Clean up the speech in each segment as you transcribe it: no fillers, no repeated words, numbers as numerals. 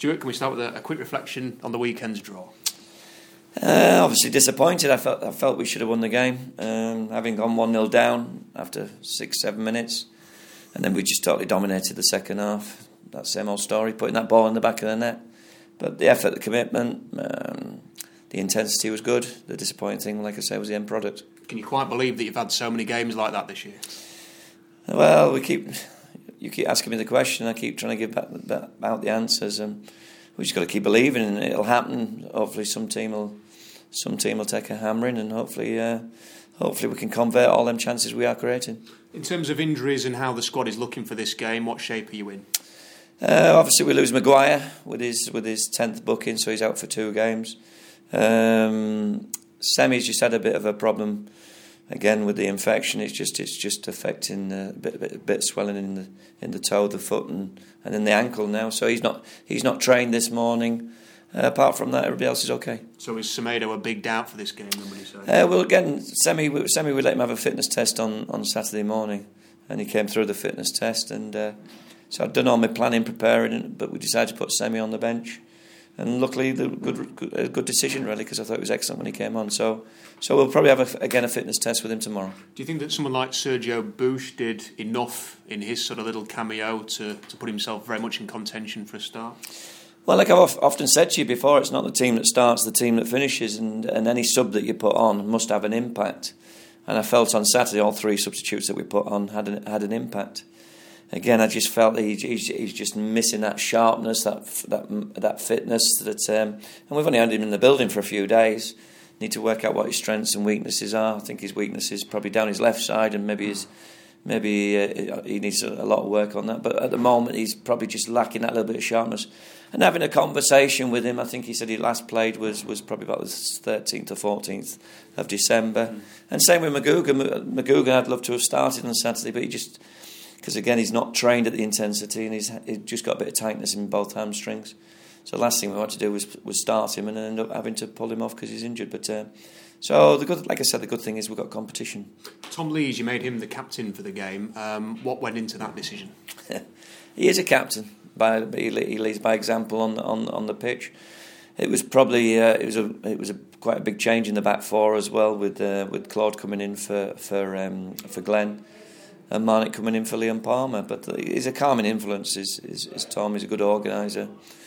Stuart, can we start with a quick reflection on the weekend's draw? Obviously disappointed. I felt we should have won the game, having gone 1-0 down after 6-7 minutes, and then we just totally dominated the second half. That same old story, putting that ball in the back of the net. But the effort, the commitment, the intensity was good. The disappointing thing, like I say, was the end product. Can you quite believe that you've had so many games like that this year? Well, you keep asking me the question. I keep trying to give out the answers, and we just got to keep believing, and it'll happen. Hopefully, some team will take a hammering, and hopefully we can convert all them chances we are creating. In terms of injuries and how the squad is looking for this game, what shape are you in? Obviously, we lose Maguire with his 10th booking, so he's out for 2 games. Semi's just had a bit of a problem again with the infection. It's just affecting a bit of swelling in the toe, the foot, and in the ankle now. So he's not trained this morning. Apart from that, everybody else is okay. So is Semedo a big doubt for this game? Well, again, Semi, we let him have a fitness test on Saturday morning, and he came through the fitness test, and so I'd done all my planning, preparing, but we decided to put Semi on the bench. And luckily, a good decision, really, because I thought it was excellent when he came on. So we'll probably have, a fitness test with him tomorrow. Do you think that someone like Sergio Bush did enough in his sort of little cameo to put himself very much in contention for a start? Well, like I've often said to you before, it's not the team that starts, the team that finishes, and any sub that you put on must have an impact. And I felt on Saturday all 3 substitutes that we put on had an impact. Again, I just felt that he's just missing that sharpness, that fitness. And we've only had him in the building for a few days. Need to work out what his strengths and weaknesses are. I think his weakness is probably down his left side, and maybe he needs a lot of work on that. But at the moment, he's probably just lacking that little bit of sharpness. And having a conversation with him, I think he said he last played was probably about the 13th or 14th of December. And same with McGugan. McGugan, I'd love to have started on Saturday, but he just... Because again, he's not trained at the intensity, and he's just got a bit of tightness in both hamstrings. So the last thing we wanted to do was start him and end up having to pull him off because he's injured. But so like I said, the good thing is we've got competition. Tom Lees, you made him the captain for the game. What went into that decision? He is a captain. He leads by example on the pitch. It was probably it was quite a big change in the back 4 as well, with Claude coming in for Glenn. And Marnik coming in for Liam Palmer, but he's a calming influence. Is Tom? He's a good organiser.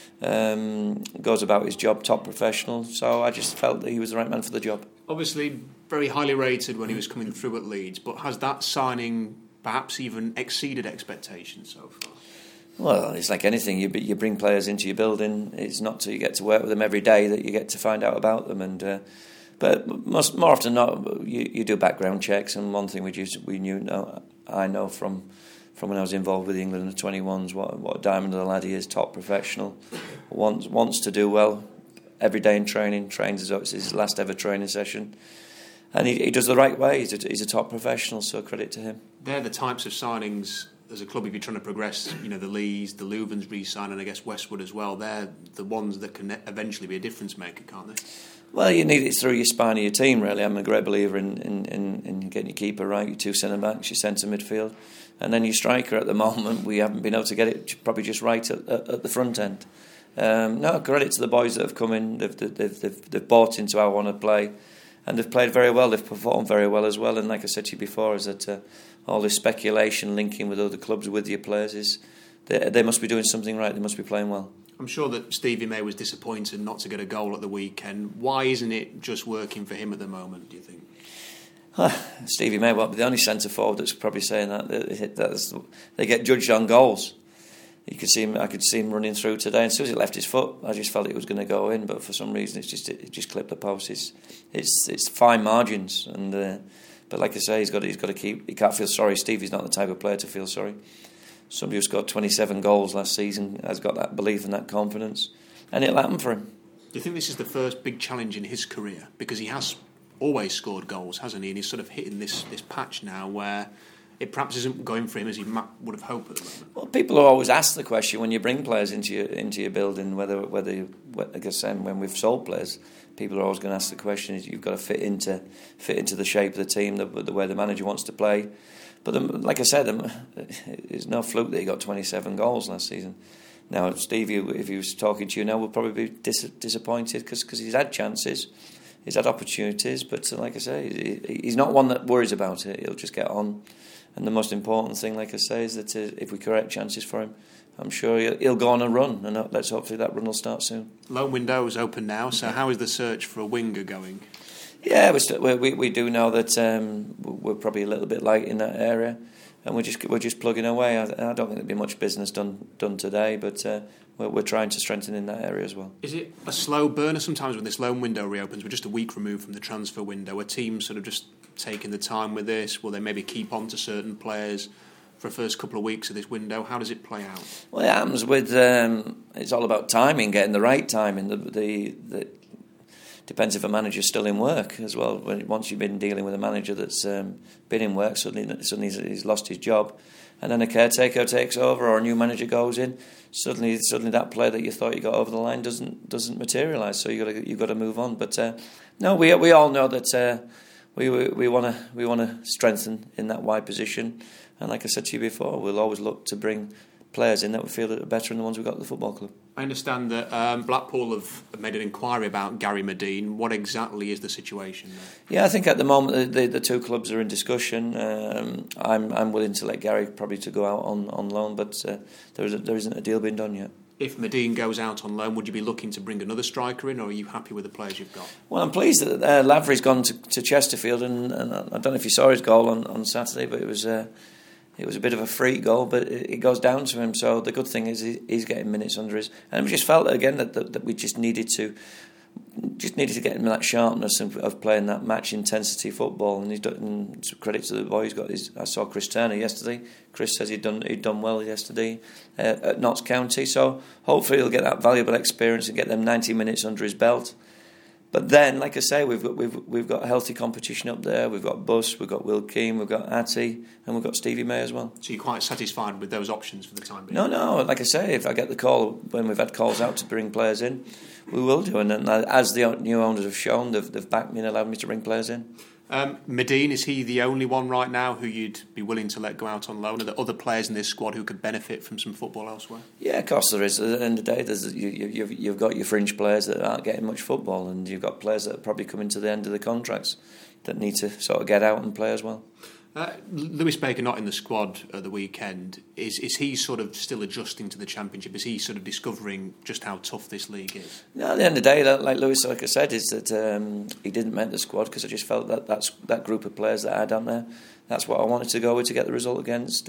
Goes about his job, top professional. So I just felt that he was the right man for the job. Obviously, very highly rated when he was coming through at Leeds, but has that signing perhaps even exceeded expectations so far? Well, it's like anything. You bring players into your building. It's not till you get to work with them every day that you get to find out about them. And but more often than not, you do background checks. And one thing I know from when I was involved with the England under 21s, what a diamond of a lad he is, top professional, wants to do well every day in training, trains as though it's his last ever training session, and he does the right way. He's a top professional, so credit to him. They're the types of signings as a club, if you're trying to progress, the Lees, the Louvens re-sign, and I guess Westwood as well, they're the ones that can eventually be a difference maker, can't they? Well, you need it through your spine of your team, really. I'm a great believer in getting your keeper right, your 2 centre-backs, your centre midfield, and then your striker. At the moment, we haven't been able to get it probably just right at the front end. No, credit to the boys that have come in. They've bought into how I want to play, and they've played very well. They've performed very well as well. And like I said to you before, is that all this speculation linking with other clubs with your players is they must be doing something right. They must be playing well. I'm sure that Stevie May was disappointed not to get a goal at the weekend. Why isn't it just working for him at the moment, do you think? Stevie May won't be the only centre forward that's probably saying that. They get judged on goals. I could see him running through today, and as soon as it left his foot, I just felt it was going to go in. But for some reason, it just clipped the post. It's fine margins, and but like I say, he's got to keep. He can't feel sorry. Stevie's not the type of player to feel sorry. Somebody who scored 27 goals last season has got that belief and that confidence, and it'll happen for him. Do you think this is the first big challenge in his career? Because he has always scored goals, hasn't he? And he's sort of hitting this patch now where it perhaps isn't going for him as he would have hoped at the moment. Well, people always ask the question when you bring players into your building, whether I guess when we've sold players, people are always going to ask the question: is you've got to fit into the shape of the team, the way the manager wants to play. But like I said, it's no fluke that he got 27 goals last season. Now, Stevie, if he was talking to you now, will probably be disappointed because he's had chances, he's had opportunities, but like I say, he's not one that worries about it. He'll just get on. And the most important thing, like I say, is that if we create chances for him, I'm sure he'll go on a run, and let's hopefully that run will start soon. Loan window is open now, so how is the search for a winger going? Yeah, we do know that we're probably a little bit light in that area, and we're just plugging away. I don't think there'll be much business done today, but we're trying to strengthen in that area as well. Is it a slow burner sometimes when this loan window reopens? We're just a week removed from the transfer window. Are teams sort of just taking the time with this? Will they maybe keep on to certain players for the first couple of weeks of this window? How does it play out? Well, it happens with it's all about timing, getting the right timing. The depends if a manager's still in work as well. Once you've been dealing with a manager that's been in work, suddenly he's lost his job, and then a caretaker takes over or a new manager goes in. Suddenly that player that you thought you got over the line doesn't materialise. So you've got to move on. But no, we all know that we want to strengthen in that wide position. And like I said to you before, we'll always look to bring players in that we feel are better than the ones we've got at the football club. I understand that Blackpool have made an inquiry about Gary Medine. What exactly is the situation there? Yeah, I think at the moment the two clubs are in discussion. I'm willing to let Gary probably to go out on loan, but there isn't a deal being done yet. If Medine goes out on loan, would you be looking to bring another striker in, or are you happy with the players you've got? Well, I'm pleased that Lavery's gone to Chesterfield, and I don't know if you saw his goal on Saturday, but it was a bit of a freak goal, but it goes down to him. So the good thing is he's getting minutes under his. And we just felt again that we just needed to get him that sharpness of playing that match intensity football. And he's done. Credit to the boy. He's got his. I saw Chris Turner yesterday. Chris says he'd done well yesterday at Notts County. So hopefully he'll get that valuable experience and get them 90 minutes under his belt. But then, like I say, we've got healthy competition up there. We've got Buss, we've got Will Keane, we've got Atty, and we've got Stevie May as well. So you're quite satisfied with those options for the time being? No. Like I say, if I get the call when we've had calls out to bring players in, we will do. And then, as the new owners have shown, they've backed me and allowed me to bring players in. Medine, is he the only one right now who you'd be willing to let go out on loan? Are there other players in this squad who could benefit from some football elsewhere? Yeah, of course there is. At the end of the day, you've got your fringe players that aren't getting much football, and you've got players that are probably coming to the end of the contracts that need to sort of get out and play as well. Lewis Baker not in the squad at the weekend. Is he sort of still adjusting to the Championship? Is he sort of discovering just how tough this league is? No, at the end of the day, like Lewis, like I said, is that he didn't make the squad because I just felt that group of players that I had on there, that's what I wanted to go with to get the result against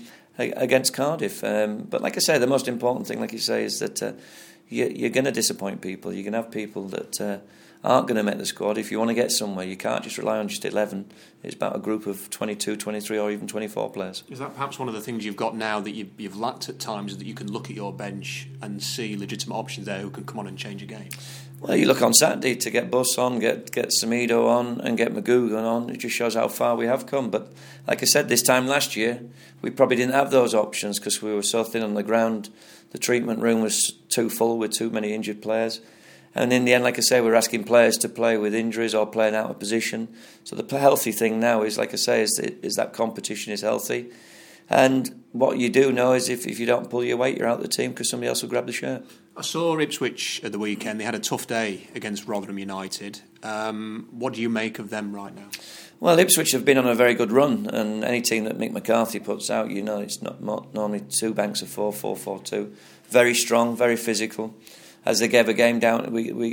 Cardiff. But like I say, the most important thing, like you say, is that you're going to disappoint people. You're going to have people that aren't going to make the squad. If you want to get somewhere, you can't just rely on just 11. It's about a group of 22, 23 or even 24 players. Is that perhaps one of the things you've got now that you've lacked at times, is that you can look at your bench and see legitimate options there who can come on and change a game? Well, you look on Saturday to get Buss on, get Semedo on and get McGugan on. It just shows how far we have come. But like I said, this time last year, we probably didn't have those options because we were so thin on the ground. The treatment room was too full with too many injured players. And in the end, like I say, we're asking players to play with injuries or playing out of position. So the healthy thing now is, like I say, is that competition is healthy. And what you do know is if you don't pull your weight, you're out of the team because somebody else will grab the shirt. I saw Ipswich at the weekend. They had a tough day against Rotherham United. What do you make of them right now? Well, Ipswich have been on a very good run, and any team that Mick McCarthy puts out, you know, it's not normally two banks of 4-4-4-2. Very strong, very physical. As they gave a game down,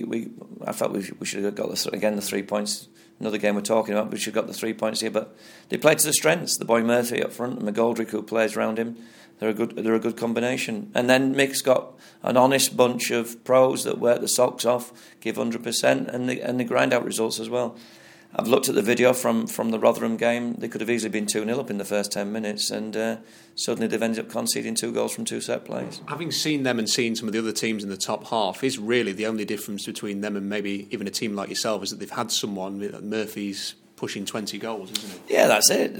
I felt we should have got the 3 points. Another game we're talking about, we should have got the 3 points here. But they played to the strengths. The boy Murphy up front, and McGoldrick who plays around him, they're a good combination. And then Mick's got an honest bunch of pros that work the socks off, give 100%, and they grind out results as well. I've looked at the video from the Rotherham game. They could have easily been 2-0 up in the first 10 minutes, and suddenly they've ended up conceding 2 goals from 2 set plays. Having seen them and seen some of the other teams in the top half, is really the only difference between them and maybe even a team like yourself is that they've had someone, Murphy's pushing 20 goals, isn't it? Yeah, that's it.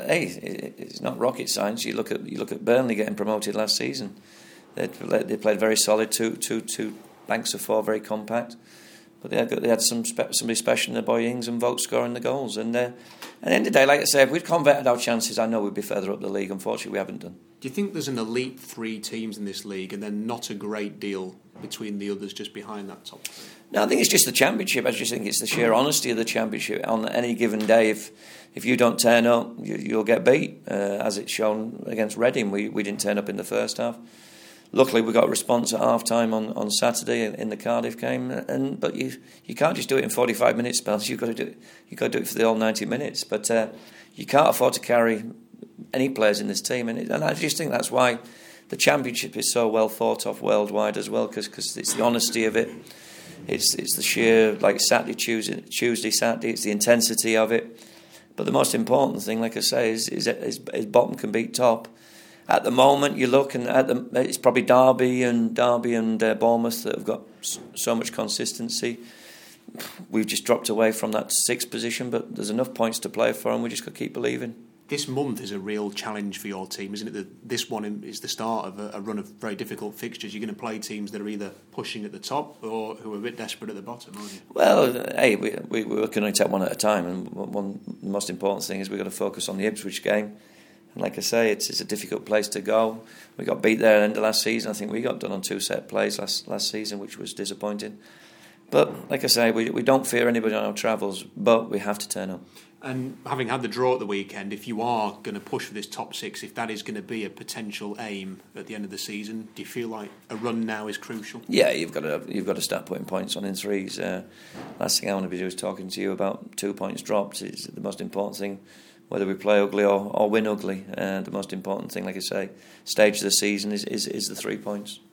It's not rocket science. You look at Burnley getting promoted last season. They played very solid, two banks of 4, very compact. But they had somebody special in the boy Ings and Vogt scoring the goals. And at the end of the day, like I say, if we'd converted our chances, I know we'd be further up the league. Unfortunately, we haven't done. Do Do you think there's an elite 3 teams in this league and then not a great deal between the others just behind that top 3? No, I think it's just the championship. I just think it's the sheer honesty of the championship. On any given day, if you don't turn up, you'll get beat, as it's shown against Reading. We didn't turn up in the first half. Luckily, we got a response at half-time on Saturday in the Cardiff game. But you can't just do it in 45-minute spells. You've got to do it for the whole 90 minutes. But you can't afford to carry any players in this team. And I just think that's why the championship is so well thought of worldwide as well, because it's the honesty of it. It's the sheer, like Saturday, Tuesday, Saturday. It's the intensity of it. But the most important thing, like I say, is bottom can beat top. At the moment, you look and it's probably Derby and Bournemouth that have got so much consistency. We've just dropped away from that 6th position, but there's enough points to play for, and we just got to keep believing. This month is a real challenge for your team, isn't it? This one is the start of a run of very difficult fixtures. You're going to play teams that are either pushing at the top or who are a bit desperate at the bottom, aren't you? Well, hey, we can only take one at a time, and the most important thing is we've got to focus on the Ipswich game. And like I say, it's a difficult place to go. We got beat there at the end of last season. I think we got done on 2 set plays last season, which was disappointing. But like I say, we don't fear anybody on our travels, but we have to turn up. And having had the draw at the weekend, if you are going to push for this top 6, if that is going to be a potential aim at the end of the season, do you feel like a run now is crucial? Yeah, you've got to start putting points on in threes. Last thing I want to be doing is talking to you about 2 points dropped. It's the most important thing, whether we play ugly or win ugly. The most important thing, like I say, stage of the season is the 3 points.